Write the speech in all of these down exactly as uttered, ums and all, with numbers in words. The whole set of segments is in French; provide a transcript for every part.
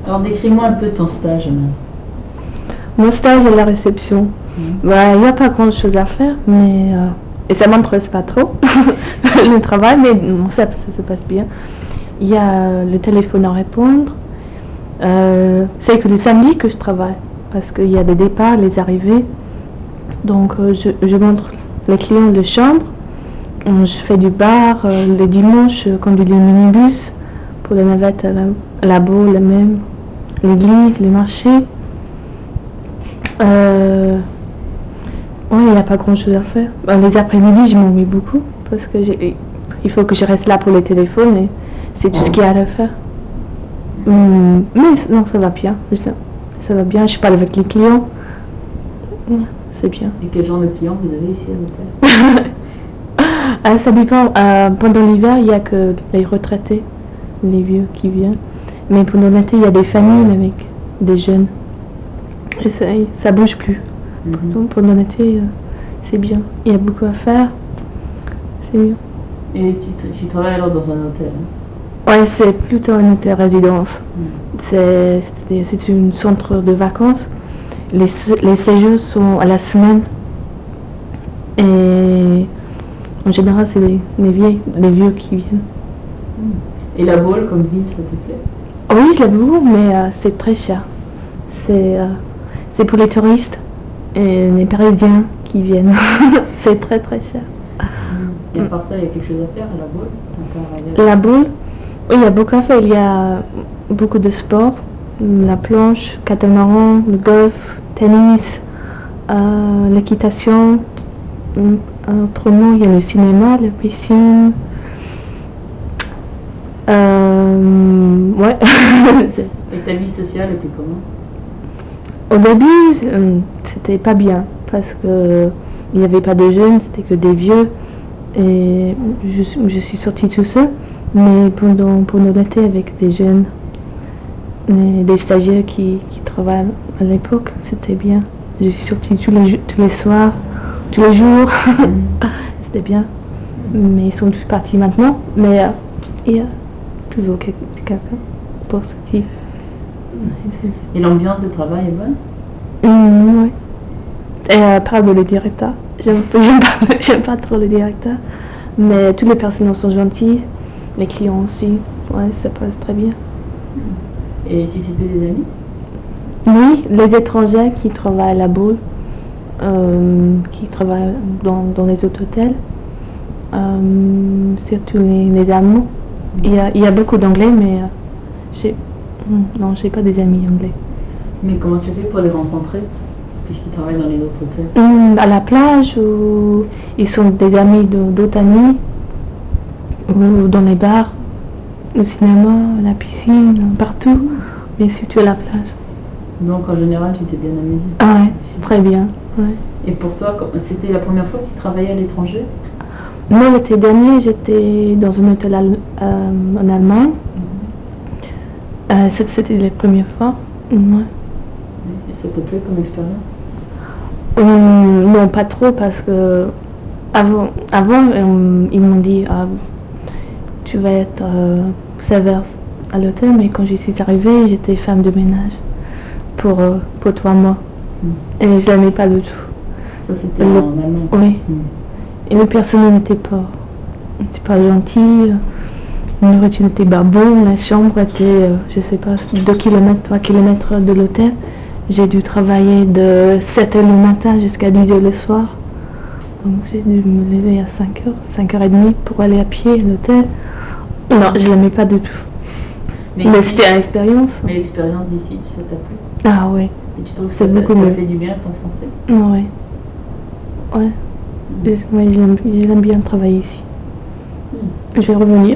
Alors décris-moi un peu ton stage, Amel. Mon stage à la réception. Mmh. Bah, il n'y a pas grand chose à faire, mais euh, et ça m'intéresse pas trop le travail, mais bon, ça, ça se passe bien. Il y a le téléphone à répondre. Euh, c'est que le samedi que je travaille, parce qu'il y a des départs, les arrivées. Donc euh, je, je montre les clients les chambres. Je fais du bar. Euh, les dimanches, je conduis les minibus pour les navettes à la, à la bourre, les mêmes, l'église, les marchés. Euh, ouais, il n'y a pas grand chose à faire. Ben, les après-midi, je m'ennuie beaucoup parce que j'ai, il faut que je reste là pour les téléphones et c'est tout ce qu'il y a à faire. Hum, mais non, ça va bien. Ça va bien. Je parle avec les clients. C'est bien. Et quel genre de clients vous avez ici à l'hôtel? Ah, ça dépend. Euh, pendant l'hiver, il n'y a que les retraités, les vieux qui viennent. Mais pendant l'été, il y a des familles avec des jeunes. Et ça, ça bouge plus. Mm-hmm. Donc pendant l'été, euh, c'est bien. Il y a beaucoup à faire. C'est mieux. Et tu, tu travailles alors dans un hôtel? Hein? Ouais, c'est plutôt un hôtel résidence. Mm. C'est, c'est, c'est un centre de vacances. Les, les séjours sont à la semaine. Et en général, c'est les, les, vieilles, les vieux qui viennent. Et la Baule comme ville, ça te plaît? Oui, je l'aime beaucoup, mais euh, c'est très cher. C'est, euh, c'est pour les touristes et les Parisiens qui viennent. C'est très très cher. Et à part ça, il y a quelque chose à faire à la Baule? La Baule, oui, il y a beaucoup à faire. Il y a beaucoup de sports. La planche, catamaran, le golf, tennis, euh, l'équitation. Autrement, il y a le cinéma, la piscine. Euh, ouais. Et ta vie sociale était comment? Au début, euh, c'était pas bien parce que il n'y avait pas de jeunes, c'était que des vieux. Et je, je suis sortie tout seul. Mais pendant, pendant l'été avec des jeunes, des, des stagiaires qui, qui travaillent à l'époque, c'était bien. Je suis sortie tous les, tous les soirs, tous les jours. C'était bien. Mais ils sont tous partis maintenant. Mais euh, il y a toujours quelqu'un pour sortir. Et l'ambiance de travail est bonne? Mmh, oui. Et euh, parle le directeur. J'aime, j'aime, pas, j'aime pas trop le directeur. Mais tous les personnels sont gentils. Les clients aussi. Ouais, ça passe très bien. Et tu t'es fait des amis? Oui, les étrangers qui travaillent à la Baule, euh, qui travaillent dans, dans les autres hôtels, euh, surtout les, les Allemands. Il y, a, il y a beaucoup d'anglais, mais euh, j'ai, non, j'ai pas des amis anglais. Mais comment tu fais pour les rencontrer, puisqu'ils travaillent dans les autres hôtels? Hum, à la plage, où ils sont des amis de, d'autres amis, ou dans les bars, au cinéma, à la piscine, partout, mais surtout à la plage. Donc en général, tu t'es bien amusée? Ah ouais, c'est très bien. Ouais. Et pour toi, c'était la première fois que tu travaillais à l'étranger? Non, l'été dernier, j'étais dans un hôtel al- euh, en Allemagne. Mm-hmm. Euh, c'était la première fois. Ouais. Et ça te plaît comme expérience? Hum, non, pas trop, parce que avant, avant euh, ils m'ont dit ah, tu vas être euh, serveuse à l'hôtel, mais quand je suis arrivée, j'étais femme de ménage pour, euh, pour trois mois. Mm. Et je l'aimais pas du tout. Ça, c'était le, en Allemagne? Oui. Mm. Et le personnel n'était pas, n'était pas gentil. La nourriture n'était pas bonne. La chambre était, euh, je sais pas, deux kilomètres, trois kilomètres de l'hôtel. J'ai dû travailler de sept heures le matin jusqu'à dix heures le soir. Donc j'ai dû me lever à cinq heures, cinq heures trente pour aller à pied à l'hôtel. Non, je l'aimais pas du tout. Mais, mais ici, c'était une expérience. Mais l'expérience d'ici, ça t'a plu? Ah oui. Et tu trouves que c'est ça, beaucoup ça mieux. Fait du bien à ton français? Oui. Ouais. Mm. Je, ouais, j'aime, j'aime bien travailler ici. Mm. Je vais revenir.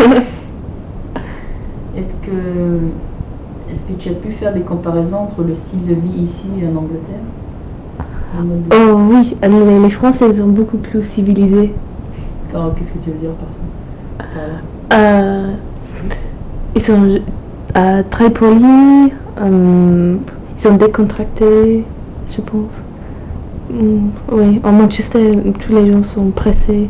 Est-ce que, est-ce que tu as pu faire des comparaisons entre le style de vie ici et en Angleterre? Oh oui, les, les Français ils sont beaucoup plus civilisés. Alors, qu'est-ce que tu veux dire par ça? Voilà. euh, Ils sont euh, très polis, euh, ils sont décontractés, je pense. Mm, oui, en Manchester, tous les gens sont pressés.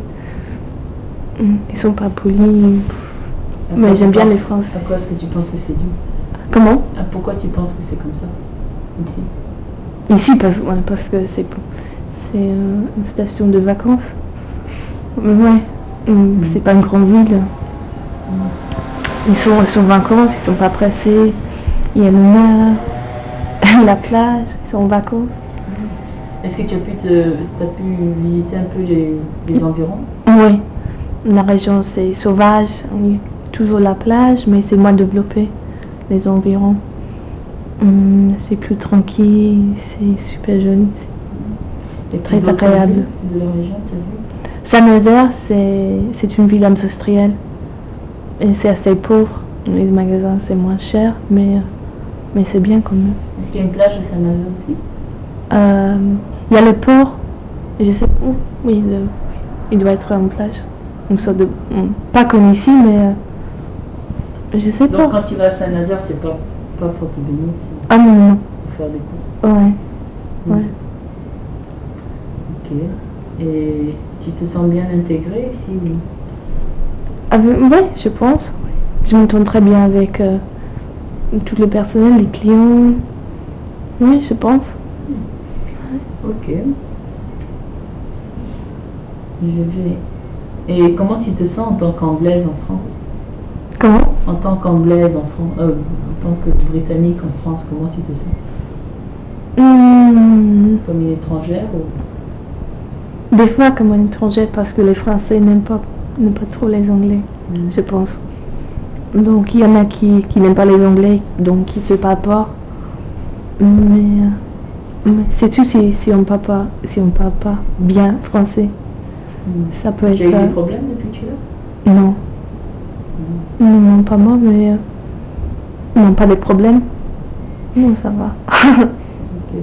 Mm, ils sont pas polis. Mais j'aime bien les Français. À quoi est-ce que tu penses que c'est dû? Comment? Ah, pourquoi tu penses que c'est comme ça ici? Ici, parce, ouais, parce que c'est c'est euh, une station de vacances. Ouais, mm. C'est pas une grande ville. Mm. Ils sont, ils sont en vacances, ils sont pas pressés. Il y a le mer, la plage, ils sont en vacances. Est-ce que tu as pu, te, t'as pu visiter un peu les, les environs? Oui, la région c'est sauvage, il y a toujours la plage, mais c'est moins développé, les environs. Hum, c'est plus tranquille, c'est super joli, c'est très agréable. De la région, tu as vu? Saint-Nazaire, c'est, c'est une ville industrielle et c'est assez pauvre. Les magasins c'est moins cher, mais, mais c'est bien quand même. Est-ce qu'il y a une plage à Saint-Nazaire aussi? Euh, il y a le port, je sais où, oui, le, il doit être en plage. Une sorte de, pas comme ici, mais euh, je sais Donc pas. Donc quand tu vas à Saint-Nazaire, c'est pas, pas pour te baigner, c'est ah non, non. pour faire des courses. Ouais, mmh. ouais. Ok. Et tu te sens bien intégrée ici, oui? Ah, oui, je pense. Je m'entends très bien avec euh, tout le personnel, les clients. Oui, je pense. Ok. Je vais... Et comment tu te sens en tant qu'Anglaise en France? Comment? En tant qu'Anglaise en France, euh, en tant que Britannique en France, comment tu te sens? Mmh. Comme une étrangère ou... Des fois comme une étrangère parce que les Français n'aiment pas, n'aiment pas trop les Anglais, mmh. je pense. Donc il y en a qui, qui n'aiment pas les Anglais, donc qui ne se parlent pas. Mais, mais c'est tout si, si on ne parle pas, si on parle pas bien français. Mmh. Ça peut être... Tu as eu des problèmes depuis que tu es là? Non. Mmh. Non, non, pas moi, mais... Euh, non, pas de problème. Non, ça va. Ok.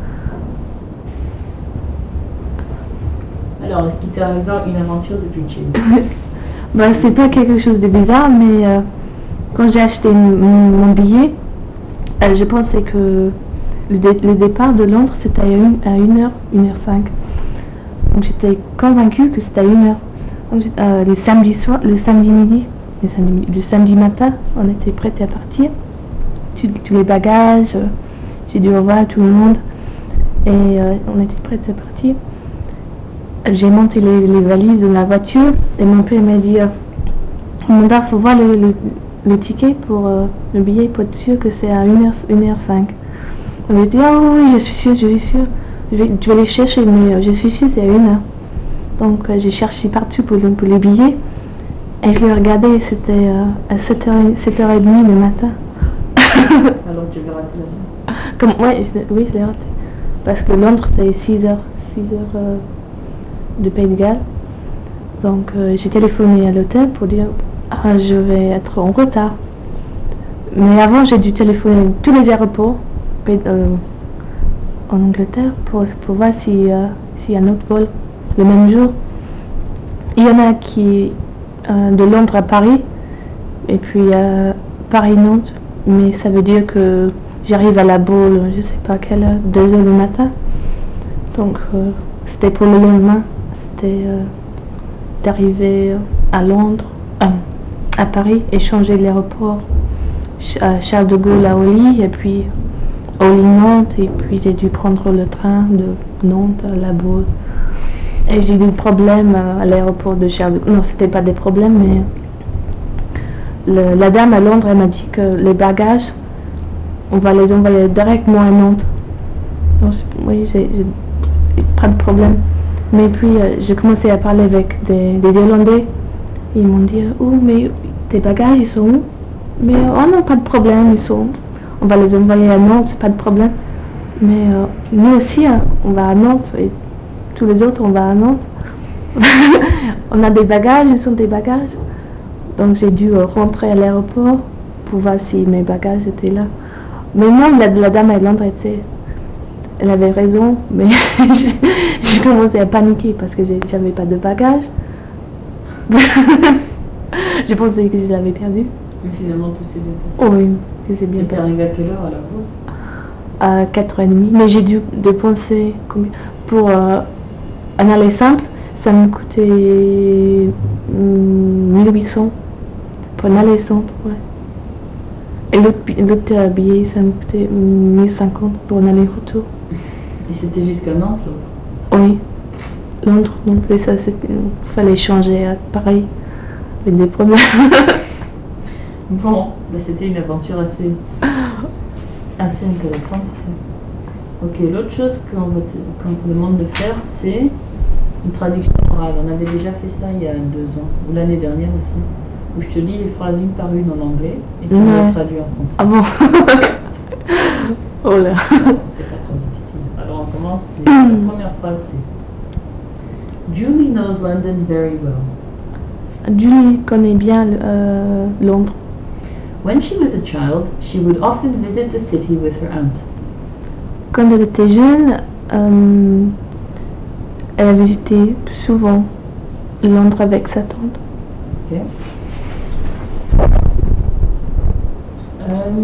Alors, est-ce qu'il t'est arrivé une aventure depuis que tu es là? Ben, c'est pas quelque chose de bizarre, mais euh, quand j'ai acheté mon, mon billet, euh, je pensais que le, dé, le départ de Londres c'était à une heure, une heure cinq. Donc j'étais convaincue que c'était à une heure. Donc, euh, le samedi soir, le samedi midi, le samedi, le samedi matin, on était prêts à partir. Tous, tous les bagages, euh, j'ai dû revoir tout le monde et euh, on était prêts à partir. J'ai monté les, les valises de la voiture et mon père m'a dit euh, Manda, faut voir le, le, le ticket pour euh, le billet pour être sûr que c'est à une heure cinq. Donc j'ai dit ah oui, je suis sûre, je suis sûre, je vais, je vais les chercher, mais euh, je suis sûre c'est à une heure. Donc euh, j'ai cherché partout pour, pour les billets et je l'ai regardé, c'était euh, à sept heures trente le matin. Alors tu avais raté l'avion? Comme, ouais, je, oui, je l'ai raté. Parce que Londres c'est six heures, six heures euh, de Pays de Galles. Donc euh, j'ai téléphoné à l'hôtel pour dire ah, je vais être en retard. Mais avant j'ai dû téléphoner à tous les aéroports euh, en Angleterre pour, pour voir s'il si, euh, si y a un autre vol le même jour. Il y en a qui euh, de Londres à Paris et puis euh, Paris-Nantes, mais ça veut dire que j'arrive à la Baule, je sais pas à quelle heure, deux heures du matin. Donc euh, c'était pour le lendemain. C'était euh, d'arriver à Londres, euh, à Paris, et changer l'aéroport à Charles de Gaulle à Orly, et puis Orly-Nantes, et puis j'ai dû prendre le train de Nantes à La Baule. Et j'ai eu des problèmes à l'aéroport de Charles de Gaulle. Non, c'était pas des problèmes, mais le, la dame à Londres, elle m'a dit que les bagages, on va les envoyer directement à Nantes. Donc, oui, j'ai pas de problème. Mais puis euh, j'ai commencé à parler avec des, des Irlandais. Ils m'ont dit oh mais tes bagages ils sont où? Mais oh non, pas de problème, ils sont, on va les envoyer à Nantes, c'est pas de problème. Mais euh, nous aussi hein, on va à Nantes et tous les autres on va à Nantes. On a des bagages, ils sont des bagages. Donc j'ai dû euh, rentrer à l'aéroport pour voir si mes bagages étaient là. Mais non, la, la dame à Londres était, elle avait raison, mais j'ai commencé à paniquer parce que j'avais pas de bagages. Je pensais que je l'avais perdu. Mais finalement tout s'est bien passé. Oh oui, tout s'est bien et passé. T'es arrivé à quelle heure à la Baule? À quatre heures trente. Mais j'ai dû dépenser combien? Pour euh, un aller simple, ça me coûtait hum, mille huit cents. Pour un aller simple, ouais. Et l'autre bi- l'autre, euh, billet, ça me coûtait mille cinquante pour un aller-retour. Et c'était jusqu'à Nantes, l'autre. Oui, Londres, donc et ça, c'était, fallait changer, euh, pareil, avec des problèmes. Bon, bah, c'était une aventure assez, assez intéressante aussi. Ok, l'autre chose qu'on va te- qu'on te demande de faire, c'est une traduction orale. On avait déjà fait ça il y a deux ans, ou l'année dernière aussi, où je te lis les phrases une par une en anglais et tu me Ouais. les traduis en français. Ah bon? Oh là. Non, c'est pas trop difficile. Alors on commence. c'est- La première phrase c'est Julie knows London very well. Julie connaît bien euh, Londres. When she was a child, she would often visit the city with her aunt. Quand elle était jeune, euh, elle a visité souvent Londres avec sa tante. Okay. Um,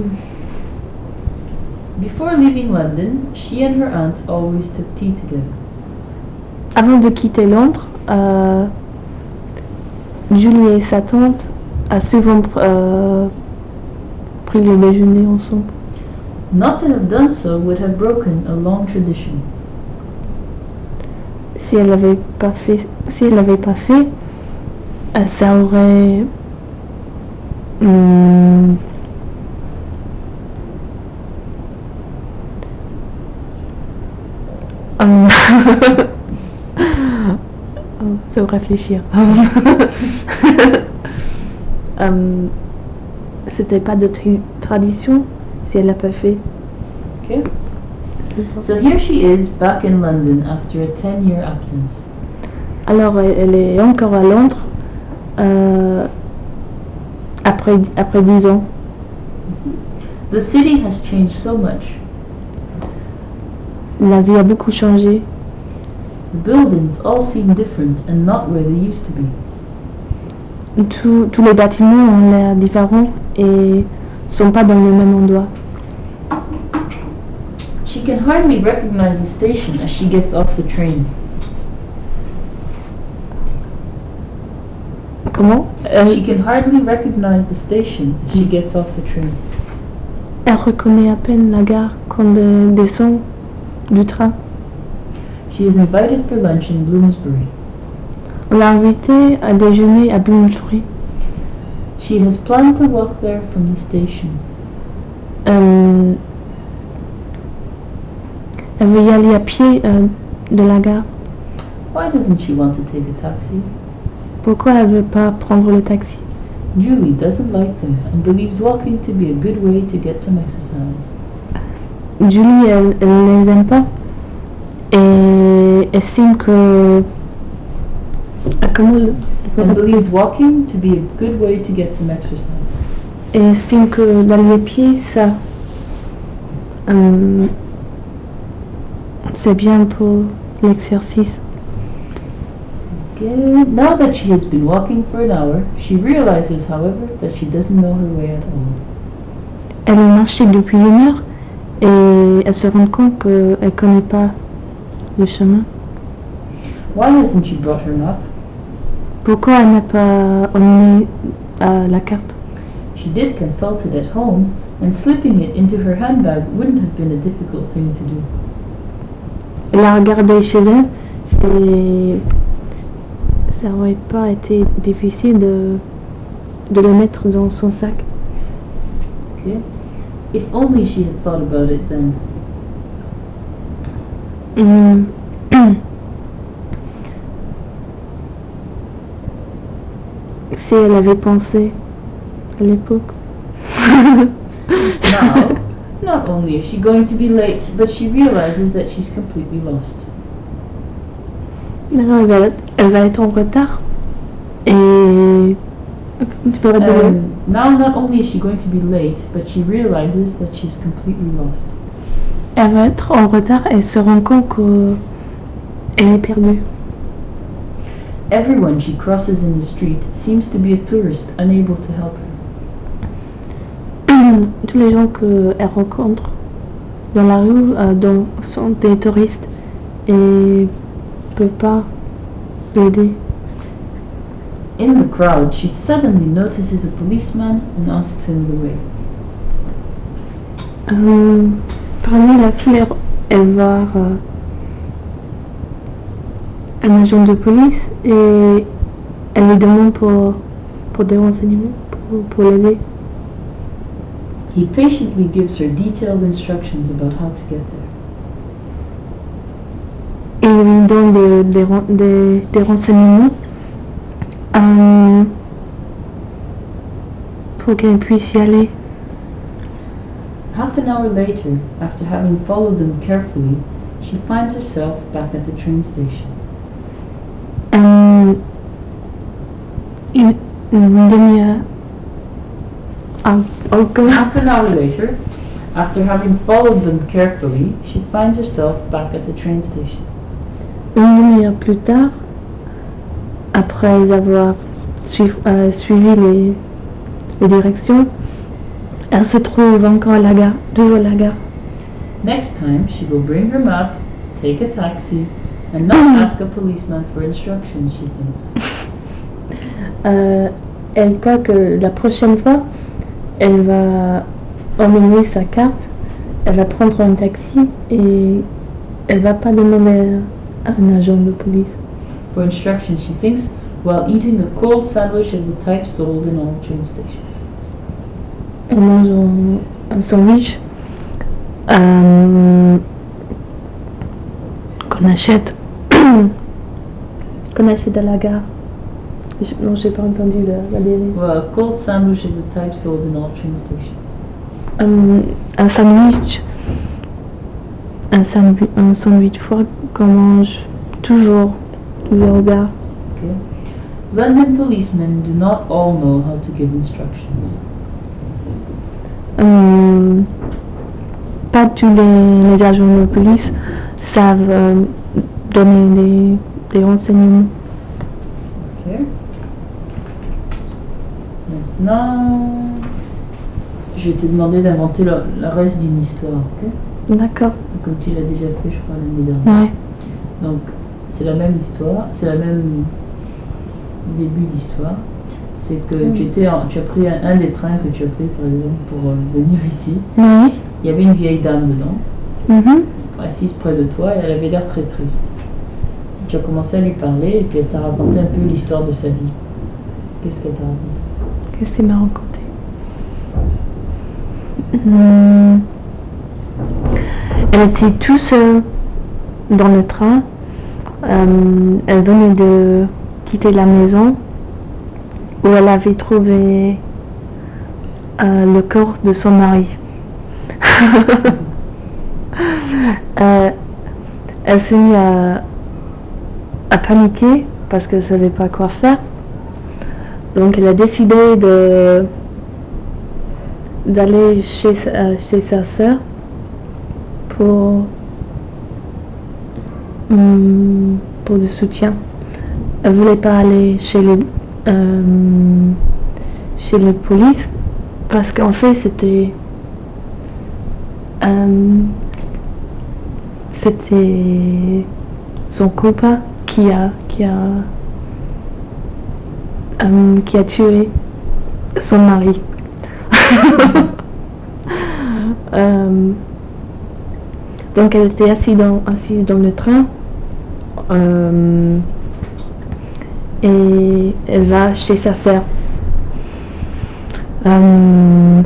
before leaving London, she and her aunt always took tea together. Avant de quitter Londres, euh, Julie et sa tante a souvent euh, pris le déjeuner ensemble. Not to have done so would have broken a long tradition. Si elle l'avait pas fait, si elle l'avait pas fait, euh, ça aurait hum, hum, faut réfléchir. Hum, C'était pas de tri- tradition si elle l'a pas fait. Okay. So here she is back in London after a ten-year absence. Alors elle, elle est encore à Londres euh, après après dix ans. The city has changed so much. La vie a beaucoup changé. The buildings all seem different and not where they used to be. Tous tous les bâtiments ont l'air différents et sont pas dans le même endroit. She can hardly recognize the station as she gets off the train. Comment? Elle, She can hardly recognize the station as she gets off the train. elle reconnaît à peine la gare quand elle descend du train. She is invited for lunch in Bloomsbury. On l'a invitée à déjeuner à Bloomsbury. She has planned to walk there from the station. Euh, elle veut y aller à pied euh, de la gare. Why doesn't she want to take a taxi? Pourquoi elle veut pas prendre le taxi? Julie doesn't like them and believes walking to be a good way to get some exercise. Julie, elle, elle les aime pas et estime que ah, comment le And believes walking to be a good way to get some exercise. et estime que d'aller à pied ça euh, c'est bien pour l'exercice. Good. Now that she has been walking for an hour, she realizes, however, that she doesn't know her way at all. Elle a marché depuis une heure et elle se rend compte qu'elle ne connaît pas le chemin. Why hasn't she brought her map? Pourquoi elle n'a pas emmené euh, la carte? She did consult it at home, and slipping it into her handbag wouldn't have been a difficult thing to do. Elle l'a regardé chez elle et ça aurait pas été difficile de, de le mettre dans son sac. Okay? If only she had thought about it then. Hum. Si elle avait pensé à l'époque. Now, not only is she going to be late, but she realizes that she's completely lost. Maintenant, elle va, elle va être en retard. Et tu peux redonner. And now, not only is she going to be late, but she realizes that she's completely lost. Elle va être en retard et se rend compte qu'elle est perdue. Everyone she crosses in the street seems to be a tourist unable to help her. Tous les gens qu'elle rencontre dans la rue euh, dont sont des touristes et ne peuvent pas l'aider. In the crowd, she suddenly notices a policeman and asks him the way. Euh, parmi la foule, elle voit euh, un agent de police et elle lui demande pour, pour des renseignements, pour, pour l'aider. He patiently gives her detailed instructions about how to get there. Il lui donne des, des, des, des renseignements euh, pour qu'elle puisse y aller. Half an hour later, after having followed them carefully, she finds herself back at the train station. Euh, une, une demi-heure. Ah, encore. Half an hour later, after having followed them carefully, she finds herself back at the train station. Une demi-heure plus tard, après avoir suivi, euh, suivi les, les directions, elle se trouve encore à la gare, toujours à la gare. Next time, she will bring her map, take a taxi, and not ask a policeman for instructions, she thinks. Euh, elle croit que la prochaine fois, elle va emmener sa carte, elle va prendre un taxi et elle va pas demander à un agent de police. For instructions, she thinks, while eating a cold sandwich of the type sold in all train stations. En mangeant un sandwich euh, qu'on achète qu'on achète à la gare. Je, non, j'ai pas entendu la, la dérive. Well, a cold sandwich of the type sold in all train stations. Um, un sandwich, un sandwich, un sandwich froid qu'on mange toujours, toujours au gare. Okay. London policemen do not all know how to give instructions. Um, pas tous les, les agents de police savent euh, donner des, des renseignements. Okay. Maintenant, je vais te demander d'inventer le, le reste d'une histoire, ok? D'accord. Comme tu l'as déjà fait, je crois, l'année dernière. Ouais. Donc, c'est la même histoire, c'est la même début d'histoire. C'est que Mm. tu, étais en- tu as pris un, un des trains que tu as pris, par exemple, pour euh, venir ici. Oui. Il y avait une vieille dame dedans, Mhm. assise près de toi, et elle avait l'air très triste. Tu as commencé à lui parler, et puis elle t'a raconté un peu l'histoire de sa vie. Qu'est-ce qu'elle t'a raconté? Qu'est-ce qu'il m'a raconté? Hum, Elle était toute seule dans le train. Euh, elle venait de quitter la maison où elle avait trouvé euh, le corps de son mari. euh, elle s'est mise à, à paniquer parce qu'elle ne savait pas quoi faire. Donc elle a décidé de d'aller chez, euh, chez sa sœur pour, hum, pour du soutien. Elle voulait pas aller chez le euh, chez la police parce qu'en fait c'était euh, c'était son copain qui a qui a euh, qui a tué son mari. euh, donc elle était assise dans, assise dans le train euh, et elle va chez sa sœur. Euh,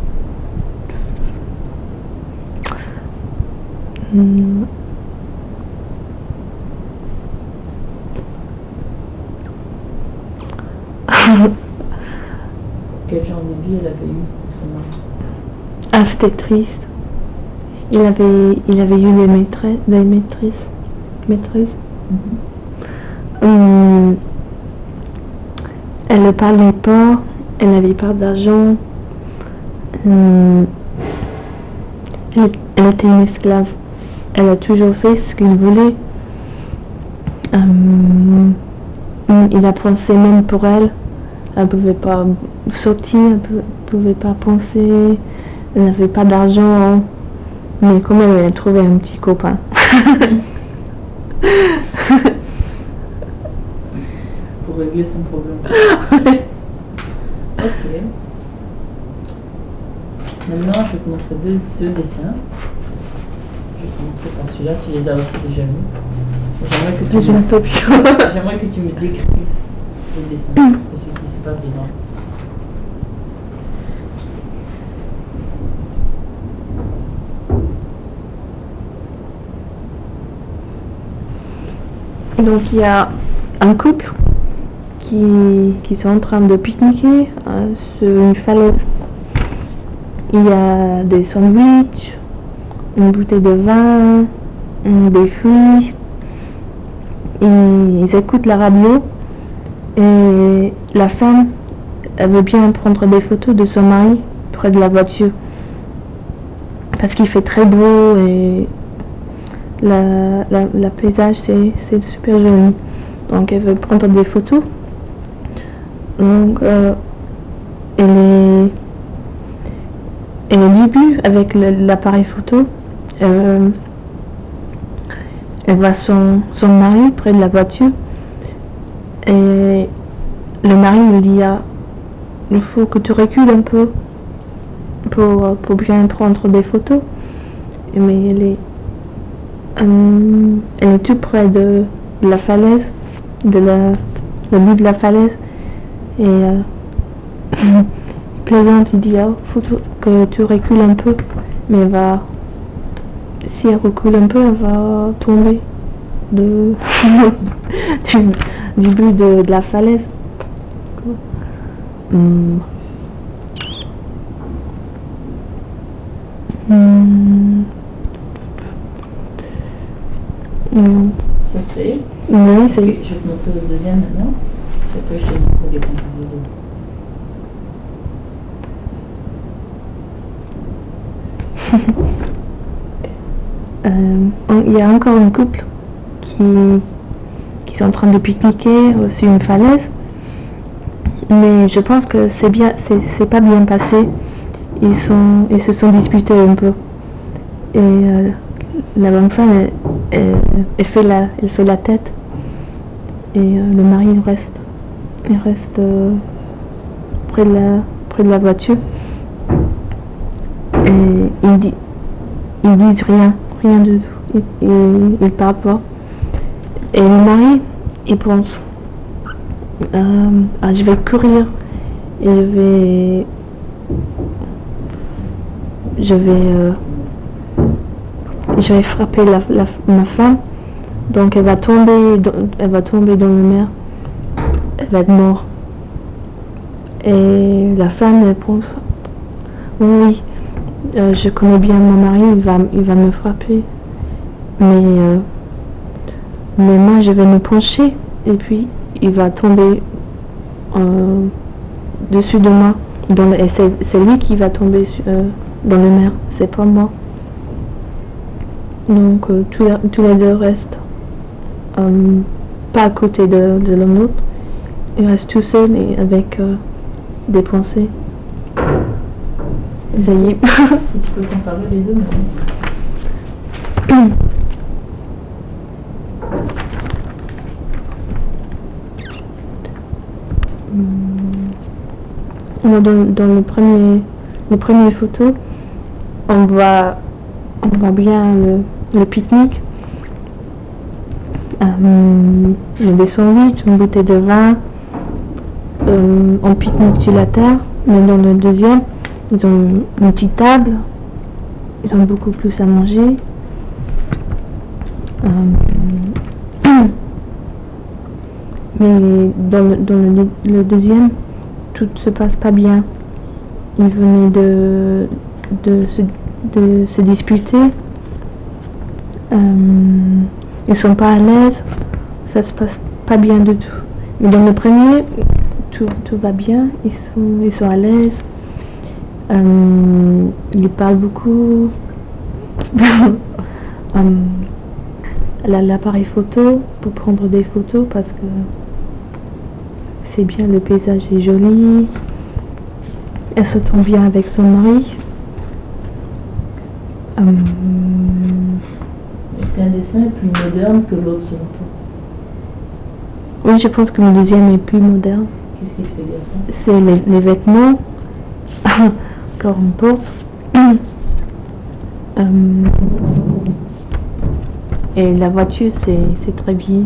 hmm. Quel genre de vie elle avait eu avec son mari? Ah, c'était triste. Il avait, il avait eu des maîtresses, des maîtresses, maîtresses. Mm-hmm. Hum, elle ne parlait pas, elle n'avait pas d'argent. Hum, elle, elle était une esclave. Elle a toujours fait ce qu'il voulait. Hum, il a pensé même pour elle. Elle ne pouvait pas sortir, elle ne pouvait pas penser. Elle n'avait pas d'argent. Mais quand même, elle a trouvé un petit copain. Pour régler son problème. Ok. Maintenant, je vais te montrer deux, deux dessins. Je vais commencer par celui-là, tu les as aussi déjà vus. J'aimerais que, tu me... J'aimerais que tu me décrives le dessin et ce qui se passe dedans. Donc il y a un couple qui, qui sont en train de pique-niquer euh, sur une falaise. Il y a des sandwichs, une bouteille de vin, des fruits. Ils écoutent la radio et la femme, elle veut bien prendre des photos de son mari près de la voiture parce qu'il fait très beau et la, la, la paysage c'est super joli. Donc elle veut prendre des photos. Donc euh, elle est elle est début avec l'appareil photo. Euh, elle voit son, son mari près de la voiture et le mari lui dit ah, il faut que tu recules un peu pour, pour bien prendre des photos. Mais elle est euh, elle est tout près de, de la falaise, de la, le bout de la falaise et euh, il plaisante, il dit ah, faut que tu recules un peu, mais elle va, si elle recule un peu, elle va tomber de du, du bout de, de la falaise. Hum. Hum. Hum. Ça se fait? Oui, c'est... Okay, je vais te montrer le deuxième maintenant. C'est que je te montre des comparaisons. euh, il y a encore un couple qui, qui sont en train de pique-niquer sur une falaise. Mais je pense que c'est bien, c'est pas bien passé. Ils, sont, ils se sont disputés un peu. Et euh, la bonne femme, elle, elle, elle, fait la, elle fait la tête. Et euh, le mari, il reste, il reste euh, près, de la, près de la voiture. Et ils, dit, ils disent rien, rien du tout. Ils, ils, ils parlent pas. Et le mari, il pense... Euh, ah, je vais courir et je vais je vais euh, je vais frapper la, la, ma femme, donc elle va tomber dans, elle va tomber dans la mer, elle va être morte. Et la femme elle pense oui, euh, je connais bien mon mari, il va, il va me frapper, mais euh, mais moi je vais me pencher et puis il va tomber euh, dessus de moi. Dans le, et c'est lui qui va tomber euh, dans la mer, c'est pas moi. Donc euh, tous, tous les deux restent euh, pas à côté de, de l'un l'autre. Ils restent tout seuls et avec euh, des pensées. Ça y est. Si tu peux comparer les deux maintenant. Dans, dans le premier, les premières photos, on voit, on voit bien le, le pique-nique. Euh, il y a des sandwichs, une bouteille de vin, euh, on pique-nique sur la terre. Mais dans le deuxième, ils ont une petite table, ils ont beaucoup plus à manger. Euh, mais dans le, dans le, le deuxième, tout se passe pas bien. Ils venaient de, de, se, de se disputer. Euh, ils sont pas à l'aise. Ça se passe pas bien du tout. Mais dans le premier, tout, tout va bien. Ils sont, ils sont à l'aise. Euh, ils parlent beaucoup. euh, L'appareil photo pour prendre des photos parce que c'est bien, le paysage est joli, elle se tombe bien avec son mari. Euh... Est-ce qu'un dessin est plus moderne que l'autre selon toi? Oui, je pense que le deuxième est plus moderne. Qu'est-ce qui te fait dire ça? C'est les, les vêtements qu'on porte. Euh, et la voiture, c'est très bien.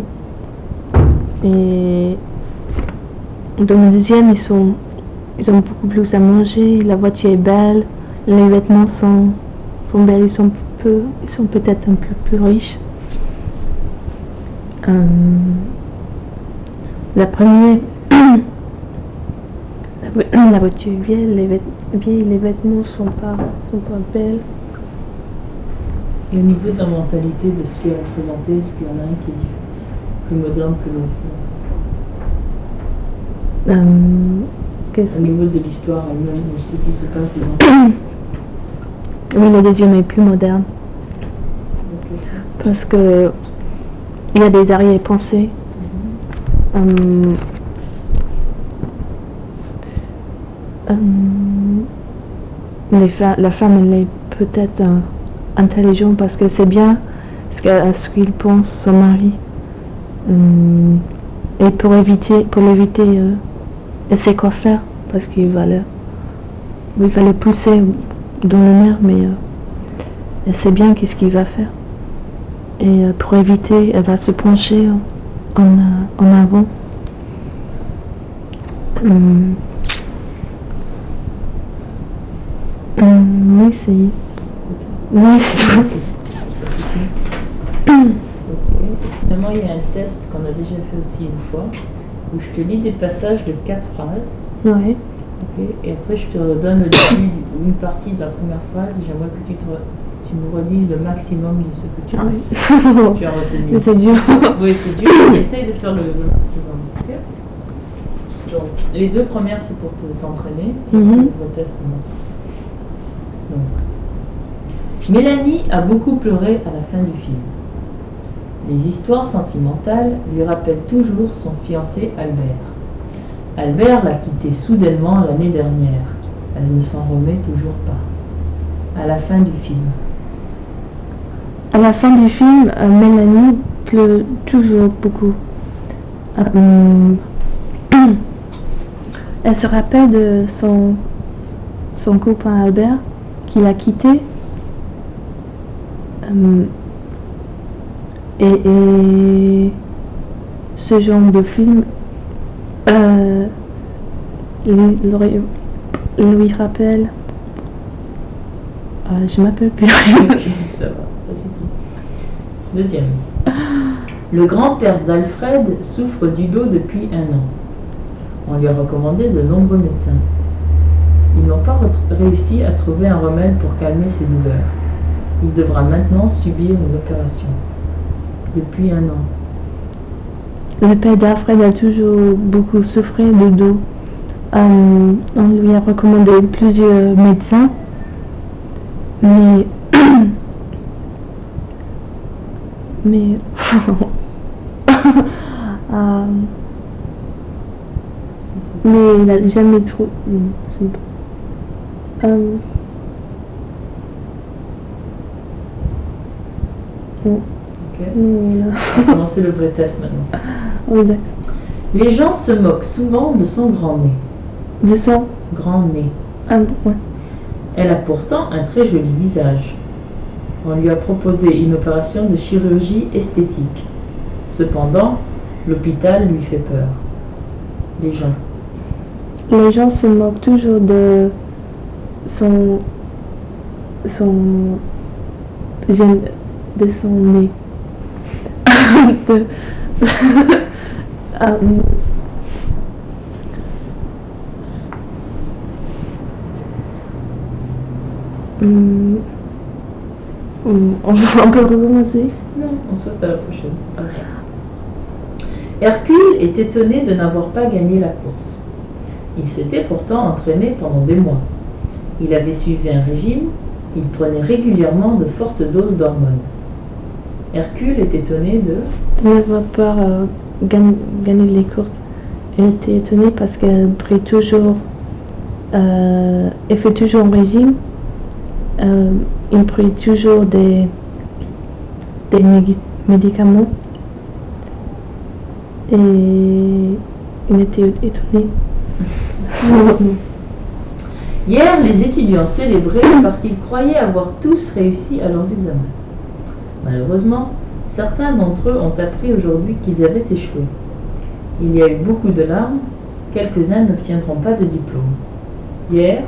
Et dans le deuxième, ils sont, ils ont beaucoup plus à manger. La voiture est belle. Les vêtements sont, sont belles. Ils sont peu, ils sont peut-être un peu plus riches. Euh, la première, la, la voiture est vieille. Les, vêt, vieille, les vêtements sont pas, sont pas belles. Et au niveau de la mentalité, de ce qui est représenté, est-ce qu'il y en a un qui est plus moderne que l'autre? Euh, au niveau de l'histoire elle-même, de ce qui se passe dedans? Oui, le deuxième est plus moderne. Okay. Parce que il y a des arrière-pensées. Mm-hmm. euh, euh, les fa la femme, elle est peut-être euh, intelligente parce que c'est bien ce qu'il ce qu'il pense son mari. Euh, et pour éviter, pour l'éviter, euh, elle sait quoi faire parce qu'il va le, il va le pousser dans le mer, mais euh, elle sait bien qu'est-ce qu'il va faire. Et euh, pour éviter, elle va se pencher en, en, en avant. Hum. Hum, oui, c'est... Oui, c'est tout. Finalement, il y a un test qu'on a déjà fait aussi une fois, où je te lis des passages de quatre phrases. Ouais. Okay. Et après, je te redonne le début, une partie de la première phrase. J'aimerais que tu, te, tu me redises le maximum de ce que tu, oui. tu as retenu. Mais c'est dur. Oui, c'est dur. Essaye de faire le, le maximum. Okay. Donc, les deux premières, c'est pour t'entraîner. Te, mm-hmm. Le test commence. Donc, Mélanie a beaucoup pleuré à la fin du film. Les histoires sentimentales lui rappellent toujours son fiancé Albert. Albert l'a quitté soudainement l'année dernière. Elle ne s'en remet toujours pas. À la fin du film. À la fin du film, euh, Mélanie pleure toujours beaucoup. Euh, elle se rappelle de son, son copain Albert qui l'a quitté. Euh, et, et ce genre de film euh, lui, lui, lui rappelle. Euh, je m'appelle plus. Ok, ça va, ça suffit. Deuxième. Le grand-père d'Alfred souffre du dos depuis un an. On lui a recommandé de nombreux médecins. Ils n'ont pas réussi à trouver un remède pour calmer ses douleurs. Il devra maintenant subir une opération. Depuis un an. Le père d'Alfred a toujours beaucoup souffert de dos. Euh, on lui a recommandé plusieurs médecins, mais mais euh, mais il n'a jamais trouvé. Euh, Ok. On va commencer le vrai test maintenant. Oui, d'accord. Les gens se moquent souvent de son grand nez. De son grand nez. Ah, ouais. Elle a pourtant un très joli visage. On lui a proposé une opération de chirurgie esthétique. Cependant, l'hôpital lui fait peur. Les gens. Les gens se moquent toujours de son son de son nez. de, um, um, um, on, on peut recommencer? Non, on saute à la prochaine. Okay. Hercule est étonné de n'avoir pas gagné la course. Il s'était pourtant entraîné pendant des mois. Il avait suivi un régime, il prenait régulièrement de fortes doses d'hormones. Hercule est étonné de... de n'avoir pas euh, gagné, gagné les courses. Elle était étonnée parce qu'elle prit toujours... Euh, elle fait toujours un régime. Euh, il prit toujours des, des médicaments. Et il était étonné. Hier, les étudiants célébraient parce qu'ils croyaient avoir tous réussi à leurs examens. Malheureusement, certains d'entre eux ont appris aujourd'hui qu'ils avaient échoué. Il y a eu beaucoup de larmes, quelques-uns n'obtiendront pas de diplôme. Hier,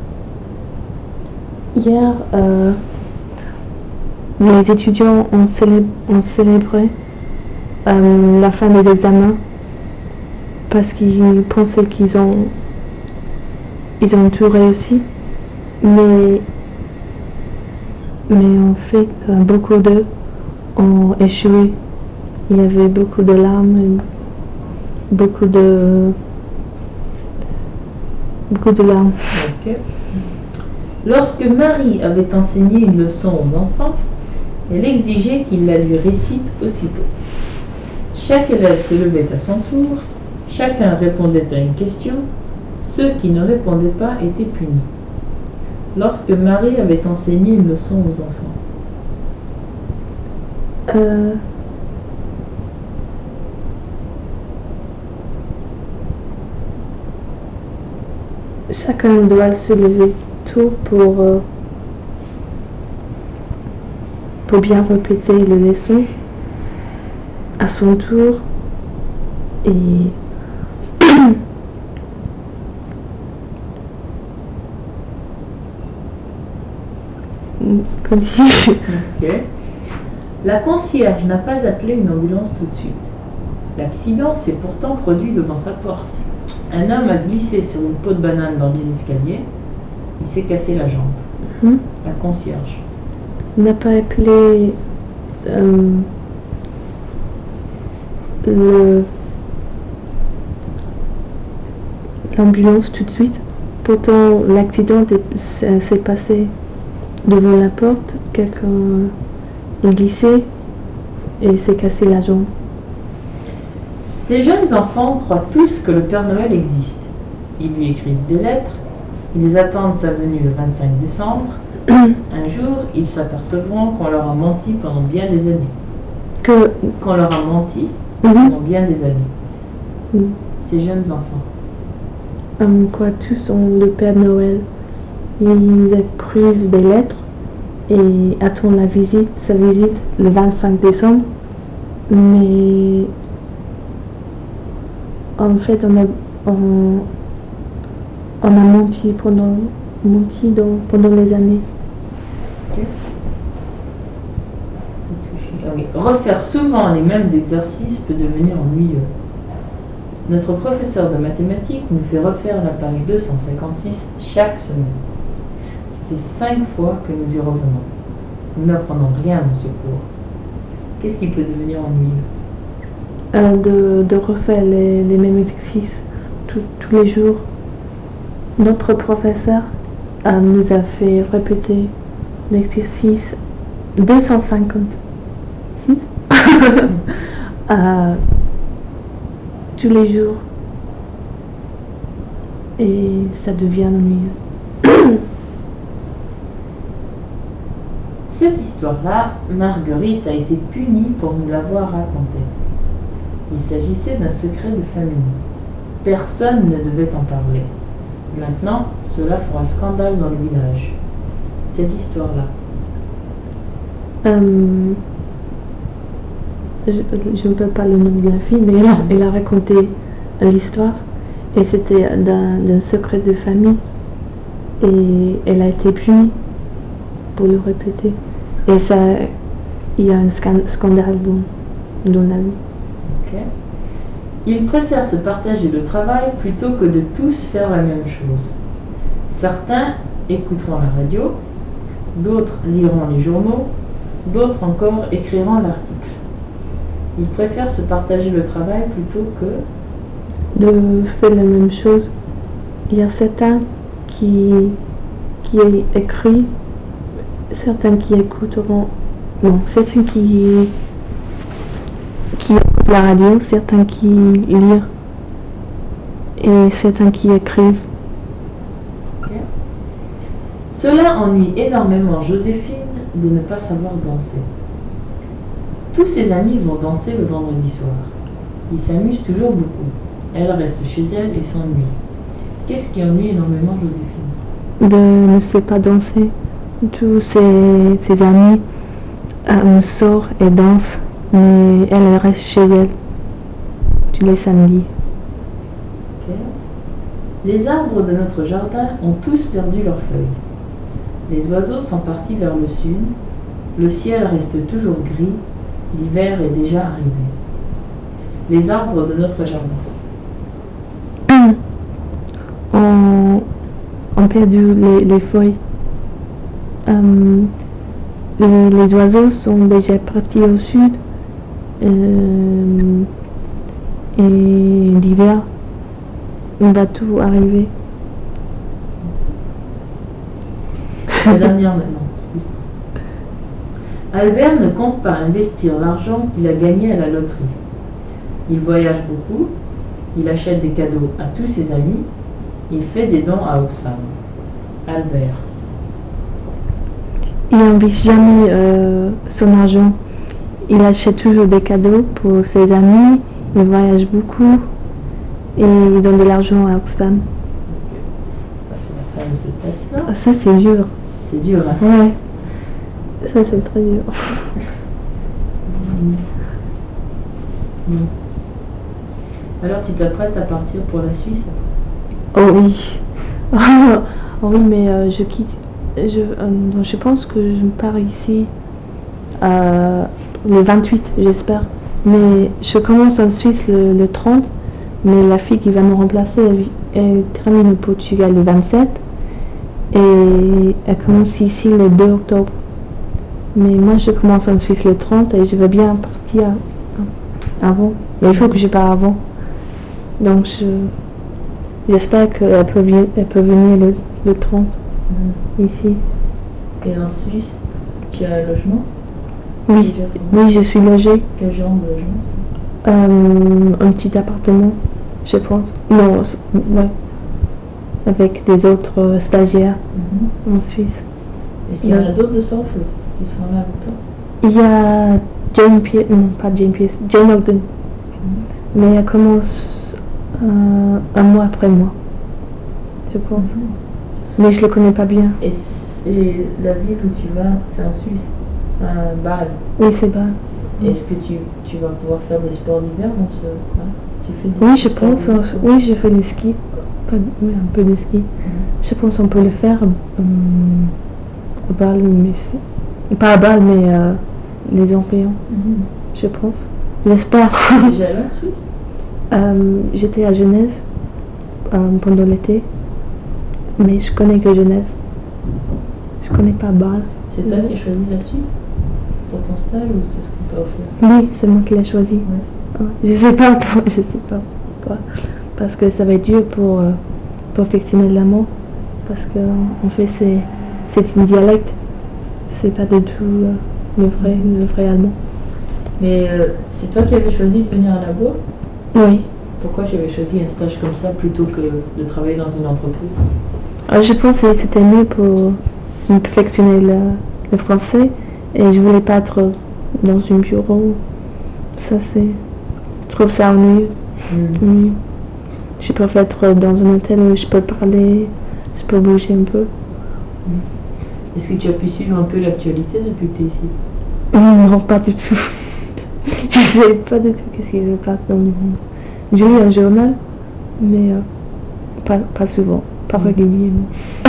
Hier, euh, les étudiants ont, célé- ont célébré euh, la fin des examens parce qu'ils pensaient qu'ils ont, ils ont tout réussi. Mais, mais en fait, euh, beaucoup d'eux ont échoué. Il y avait beaucoup de larmes, et beaucoup de, beaucoup de larmes. ok. Lorsque Marie avait enseigné une leçon aux enfants, elle exigeait qu'ils la lui récitent aussitôt. Chaque élève se levait à son tour, chacun répondait à une question, ceux qui ne répondaient pas étaient punis. Lorsque Marie avait enseigné une leçon aux enfants, Euh, chacun doit se lever tôt pour, euh, pour bien répéter les leçons à son tour et continue. ok. La concierge n'a pas appelé une ambulance tout de suite. L'accident s'est pourtant produit devant sa porte. Un homme a glissé sur une peau de banane dans les escaliers. Il s'est cassé la jambe. Mhm. La concierge. N'a pas appelé euh, le- l'ambulance tout de suite. Pourtant, l'accident est- s'est s'est passé devant la porte. Quelqu'un est glissé et s'est cassé la jambe. Ces jeunes enfants croient tous que le Père Noël existe. Ils lui écrivent des lettres. Ils attendent sa venue le vingt-cinq décembre. Un jour, ils s'apercevront qu'on leur a menti pendant bien des années. Que Qu'on leur a menti Mhm. pendant bien des années. Mhm. Ces jeunes enfants. euh, quoi, tous ont le Père Noël. Ils écrivent des lettres et attendent la visite, sa visite le vingt-cinq décembre. Mais en fait, on a, on, on a menti pendant, menti dans- pendant les années. Ok. Est-ce que je suis- ah oui. Refaire souvent les mêmes exercices peut devenir ennuyeux. Notre professeur de mathématiques nous fait refaire la page deux cent cinquante-six chaque semaine. Ça fait cinq fois que nous y revenons. Nous n'apprenons rien dans ce cours. Qu'est-ce qui peut devenir ennuyeux? Euh, de, de refaire les, les mêmes exercices tout- tous les jours. Notre professeur euh, nous a fait répéter l'exercice deux cent cinquante-six euh, tous les jours et ça devient ennuyeux. Cette histoire-là, Marguerite a été punie pour nous l'avoir racontée. Il s'agissait d'un secret de famille. Personne ne devait en parler. Maintenant, cela fera scandale dans le village. Cette histoire-là. Euh, je, je ne peux pas le nom de la fille, mais elle a, elle a raconté l'histoire et c'était d'un d'un secret de famille et elle a été punie pour le répéter. Et ça, il y a un scan- scandale dans, dans la vie. Ok. Ils préfèrent se partager le travail plutôt que de tous faire la même chose. Certains écouteront la radio, d'autres liront les journaux, d'autres encore écriront l'article. Ils préfèrent se partager le travail plutôt que... De faire la même chose. Il y a certains qui, qui écrivent, certains qui écouteront, non, certains qui, qui écoutent la radio, certains qui lirent et certains qui écrivent. Ok. Cela ennuie énormément Joséphine de ne pas savoir danser. Tous ses amis vont danser le vendredi soir. Ils s'amusent toujours beaucoup. Elle reste chez elle et s'ennuie. Qu'est-ce qui ennuie énormément Joséphine? de ne sait pas danser. Tous ses, ses amis euh, sortent et dansent, mais elle reste chez elle tous les samedis. Ok. Les arbres de notre jardin ont tous perdu leurs feuilles. Les oiseaux sont partis vers le sud. Le ciel reste toujours gris. L'hiver est déjà arrivé. Les arbres de notre jardin. ont, ont perdu les, les feuilles. Euh, les, les oiseaux sont déjà partis au sud. Euh, et l'hiver, on va tout arriver. La dernière maintenant. Albert ne compte pas investir l'argent qu'il a gagné à la loterie. Il voyage beaucoup, il achète des cadeaux à tous ses amis, il fait des dons à Oxfam. Albert. Il n'investit jamais euh, son argent. Il achète toujours des cadeaux pour ses amis, il voyage beaucoup et il donne de l'argent à Oxfam. Ça, c'est la fin de ce test-là. Ah, ça, c'est dur. C'est dur, hein? Ouais. Ça, c'est très dur. Mmh. Mmh. Alors, tu t'apprêtes à partir pour la Suisse? Oh oui. Oh oui, mais euh, je quitte. Je, euh, je pense que je pars ici euh, le vingt-huit, j'espère. Mais je commence en Suisse le, le trente. Mais la fille qui va me remplacer, elle, elle termine au Portugal le vingt-sept. Et elle commence ici le deux octobre. Mais moi, je commence en Suisse le trente et je veux bien partir avant. Mais il faut que je parte avant. Donc, je, j'espère qu'elle peut, elle peut venir le, le trente mmh. ici. Et en Suisse, tu as un logement? Oui, oui, je suis logée. Quel genre de logement ça? euh, Un petit appartement, je pense. Non, ouais. Avec des autres euh, stagiaires mmh. en Suisse. Est-ce qu'il y en a d'autres de Sorfle qui sont là avec toi? Il y a Jane Pierce, non pas Jane Pierce, Jane Ogden. Mmh. Mais elle commence euh, un mois après moi, je pense. Mmh. Mais je ne le connais pas bien. Et, et la ville où tu vas, c'est en Suisse, à Bâle? Oui, c'est Bâle. Est-ce que tu, tu vas pouvoir faire des sports d'hiver dans ce coin? Tu fais des Oui, je pense. Euh, oui, je fais du ski. Pas, oui, un peu de ski. Mmh. Je pense qu'on peut le faire euh, à Bâle, mais pas à Bâle, mais euh, les Orléans. Mmh. Je pense. J'espère. Tu es déjà allé en Suisse? euh, J'étais à Genève euh, pendant l'été, mais je connais que Genève. Je connais pas Bâle. C'est toi qui as choisi la Suisse pour ton stage ou c'est ce qu'on t'a offert? Oui, c'est moi qui l'ai choisi. Ouais. Je sais pas, je sais pas pourquoi. Parce que ça va être dur pour euh, perfectionner l'allemand. Parce que en fait c'est c'est une dialecte. C'est pas du tout euh, le vrai le vrai allemand. Mais euh, c'est toi qui avais choisi de venir à la Bourse? Oui. Pourquoi tu avais choisi un stage comme ça plutôt que de travailler dans une entreprise? euh, Je pense que c'était mieux pour me perfectionner le, le français. Et je voulais pas être dans un bureau. Ça c'est... Je trouve ça ennuyeux. Mm. Oui. Je préfère être dans un hôtel où je peux parler, je peux bouger un peu. Mm. Est-ce que tu as pu suivre un peu l'actualité depuis que tu es ici? Non, pas du tout. Je ne sais pas du tout ce qui se passe dans le monde. Je lis un journal, mais euh, pas, pas souvent, pas mm. régulièrement.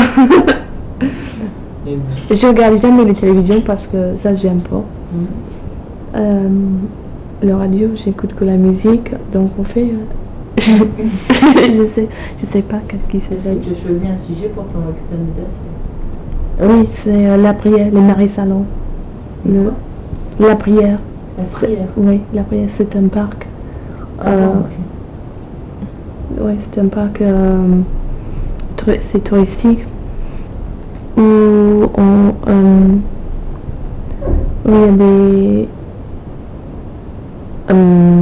Je regarde jamais la télévision parce que ça j'aime pas. Mm. Euh, la radio, j'écoute que la musique, donc on fait. Euh, je sais, je sais pas qu'est-ce qui se passe. Est-ce que tu as choisi un sujet pour ton extended essai? Oui, c'est euh, la prière, le Marie Salon. Le, la prière. La prière. Oui, la prière, c'est un parc. Ah, euh, bon, okay. Oui, c'est un parc. Euh, c'est touristique. Où on, euh, où il y a des euh,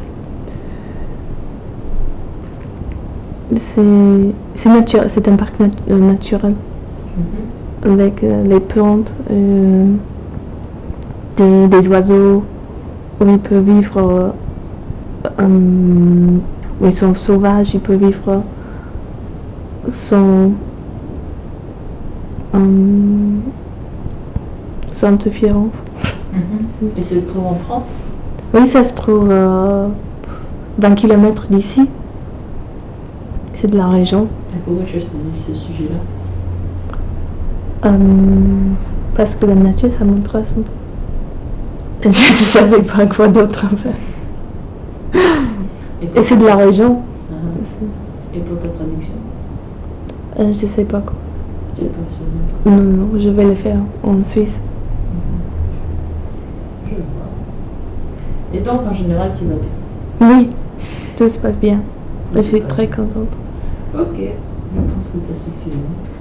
c'est naturel, c'est un parc nat naturel mm-hmm. avec euh, les plantes, euh, des, des oiseaux où ils peuvent vivre, euh, où ils sont sauvages, ils peuvent vivre sans Hum, Sainte-Fiérance. Mhm. Et ça se trouve en France? Oui, ça se trouve euh, vingt kilomètres d'ici. C'est de la région. Et pourquoi tu as choisi ce sujet-là? Hum, parce que la nature, ça m'intéresse un peu. Je ne savais pas quoi d'autre en fait. Et, Et c'est de la région. Mhm. Et pour ta traduction? Euh, je sais pas quoi. Tu n'as pas choisi? Non, non, je vais le faire en Suisse. Mhm. Je vois. Et donc en général, tu vas bien? Oui, tout se passe bien. Je suis très contente. Ok, je pense que ça suffit.